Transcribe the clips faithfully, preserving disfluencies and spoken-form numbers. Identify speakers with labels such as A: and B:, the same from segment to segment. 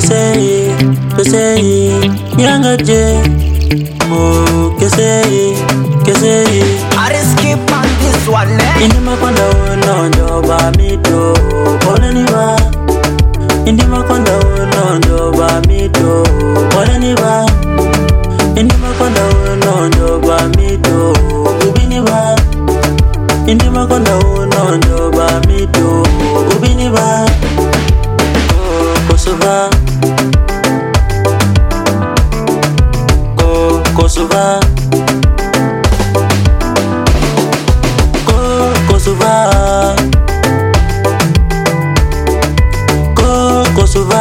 A: Kesei, kesei, yanga je. Oh, kesei, kesei.
B: I just keep on this one, eh?
A: Indi makonda uno ndo ba mito. Ona ni ba. Indi makonda uno ndo ba mito. Ona ni ba. Indi makonda uno ndo ba mito. Ubini ba. Indi makonda uno ndo ba mito. Ubini ba. Oh, Kosovo. Oh, Kosovo. Oh, Kosovo. Oh, Kosovo.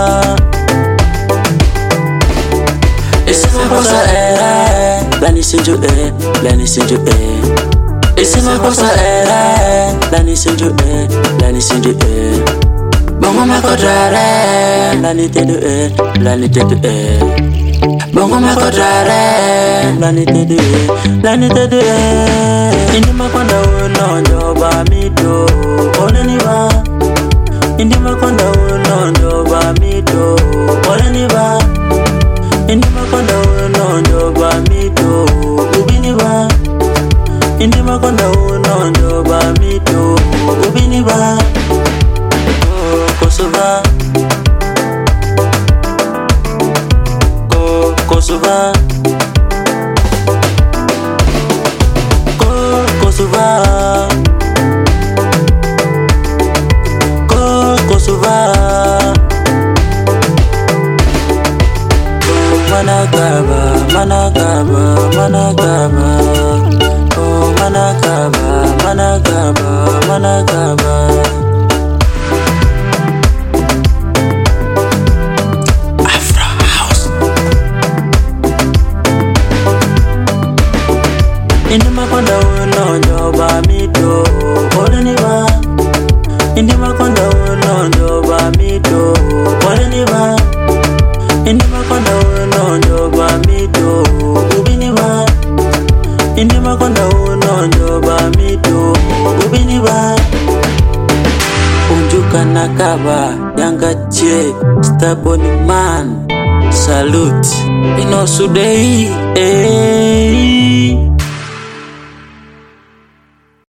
A: Esse não possa era, lá ni sinju eh, lá ni sinju eh. Esse não possa era, lá ni sinju eh, lá ni sinju eh. Bongo makodrare, lá ni tedu eh, lá ni tedu eh. Bongo makodrare, lá ni tedu eh, lá ni tedu eh. Indi makonda uno ndo ba mito, ona ni ba. Indi makonda uno ndo ba mito, ona ni ba. Indi makonda uno ndo ba mito, ubini ba. Indi makonda uno ndo ba mito, ubini ba. Oh, Kosovo. Oh, Kosovo. Oh, Kosovo. Oh, Kosovo. Managaba, managaba, managaba. Oh, managaba, managaba, managaba. Afro House. Indi makonda uno ndo ba mito, ona ni ba. Indi makonda uno ndo ba mito, ona ni ba. Indi makonda uno ndo ba mito, ubini ba. Indi makonda uno ndo ba mito, ubini ba. Unjuka nakaba, yanga je, stubborn man. Salute, ino sudei, eh.